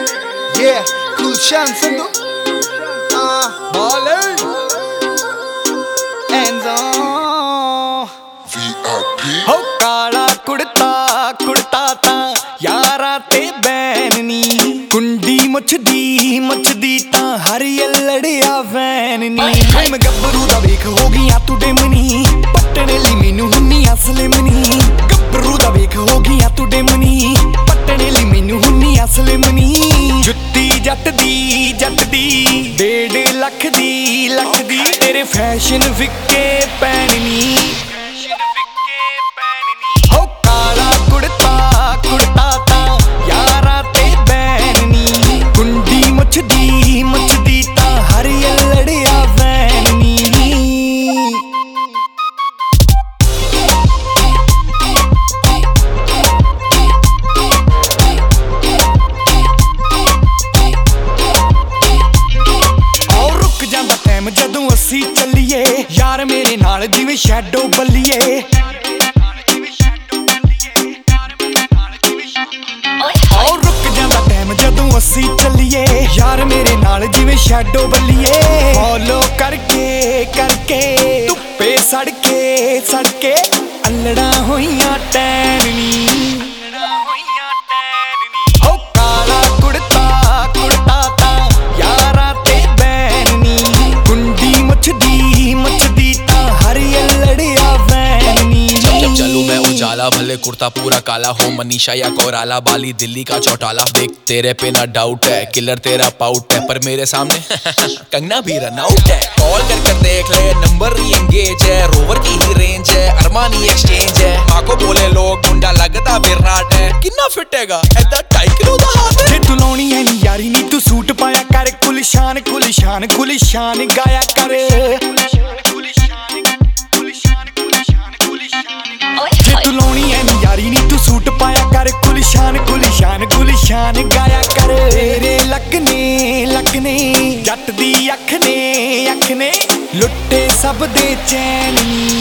Yeah, Kushan Sandhu. Ballin'. Hands on. VIP. हो काला कुड़ता कुड़ता ता यारा ते बैननी कुंडी मुछदी ता हर लड़िया वैननी मैं गब्बरू दा वेख हो गया तू डेमनी पट्टने ली मैनू हुन्नी असले मनी गब्बरू दा वेख हो गया तू डेमनी पट्टने ली मैनू हुन्नी असले मनी जुत्ती जट दी 1.5 लख दी तेरे फैशन विके पैननी मुछदी ता हर लड़िया वैननी और रुक जांदा टाइम जदों असी चलिए यार मेरे नाल जिवें शैडो बल्लिए जदों असी चलिए यार मेरे नाल जिवें शैडो बल्लिए फॉलो करके धुप्पे सड़के अल्लड़ा होइयां टैननी हो काला कुड़ता ता यारा ते बैननी कुंडी मुछदी ता हर लड़िया वैननी जब चलूं मैं उजाला भले कुर्ता पूरा काला हो मनीषा या कोराला बाली दिल्ली का चौटाला देख तेरे पे ना डाउट है किलर तेरा पाउट है पर मेरे सामने कंगना भी रन आउट है कॉल कर देख ले नंबर री एंगेज है रोवर की ही रेंज है अरमानी एक्सचेंज है माँ को बोले लोग मुंडा लगता विराट है कितना फिटेगा ऐदा 2.5 किलो दा हाथ है जे तू लाउणी है नी यारी नी तू सूट पाया कर गुलिशान गाया कर जे तू लाउणी है नी यारी नी तू सूट पाया कर गुलिशान गाया कर तेरे लगने जट दी अख ने लुट्टे सब दे चैन नी